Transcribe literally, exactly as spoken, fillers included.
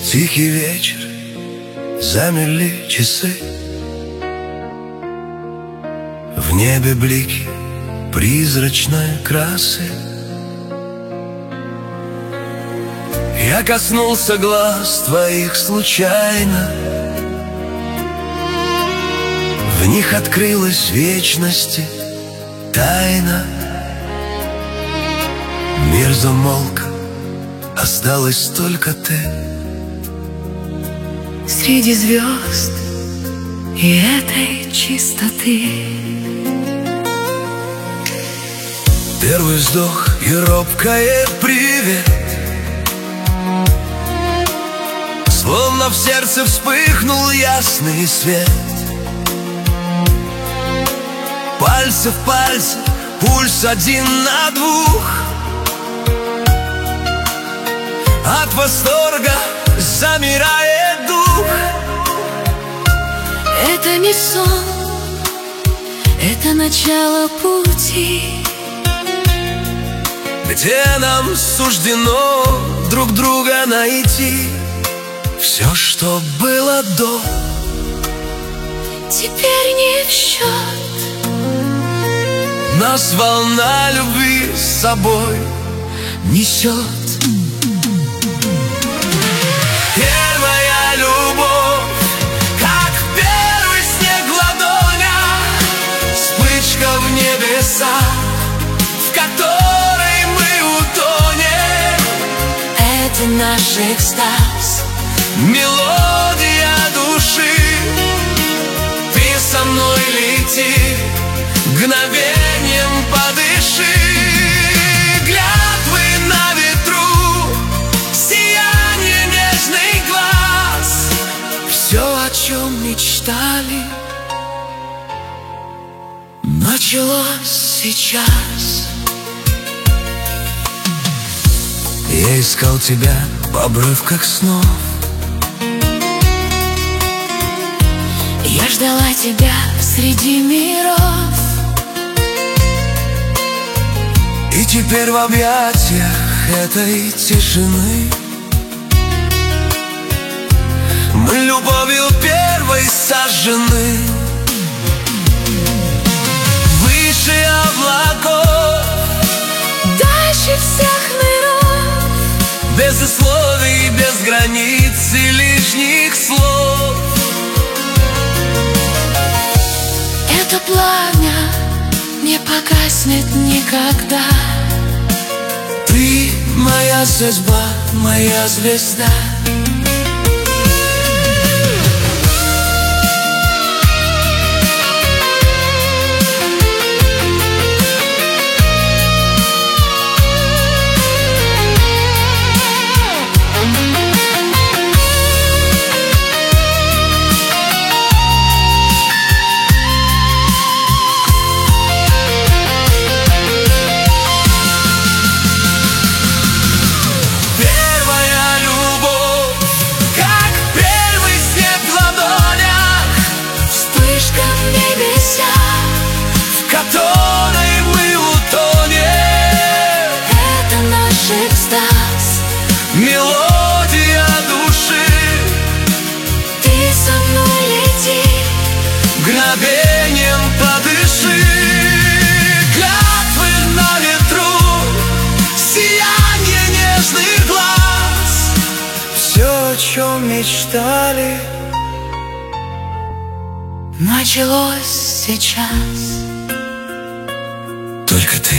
Тихий вечер, замерли часы, в небе блики призрачной красы. Я коснулся глаз твоих случайно, в них открылась вечности тайна. Мир замолк, осталась только ты среди звезд и этой чистоты. Первый вздох и робкое привет, словно в сердце вспыхнул ясный свет. Пальцы в пальцы, пульс один на двух. От восторга замирает дух. Это не сон, это начало пути, где нам суждено друг друга найти. Все, что было до, теперь не в счет. Нас волна любви с собой несет. Первая любовь, как первый снег в ладонях, вспышка в небесах, в которой мы утонем. Это наш экстаз, мелодия души. Ты со мной лети, мгновением подыши. Клятвы на ветру, сияние нежный глаз. Все, о чем мечтали, началось сейчас. Я искал тебя в обрывках снов, я ждала тебя среди миров. И теперь в объятиях этой тишины мы любовью первой сожжены. Выше облаков, дальше всех миров, без условий, без границ и лишних слов. это пламя не погаснет никогда. Ты моя судьба, моя звезда. Мелодия души. Ты со мной лети, мгновением подыши. Клятвы на ветру, сияние нежных глаз. Все, о чем мечтали, началось сейчас. только ты.